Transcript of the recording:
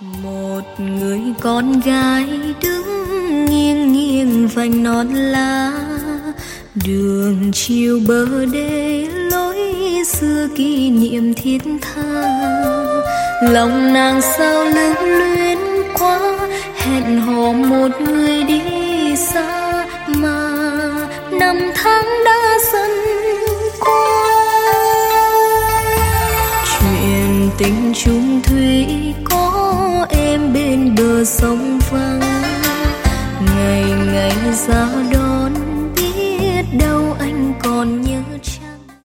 Một người con gái đứng nghiêng nghiêng vành non lá, đường chiều bờ đê lối xưa kỷ niệm thiết tha. Lòng nàng sao lưu luyến quá, hẹn hò một người đi xa mà năm tháng đã dần qua. Chuyện tình chung thủy có em bên bờ sông vắng, ngày ngày ra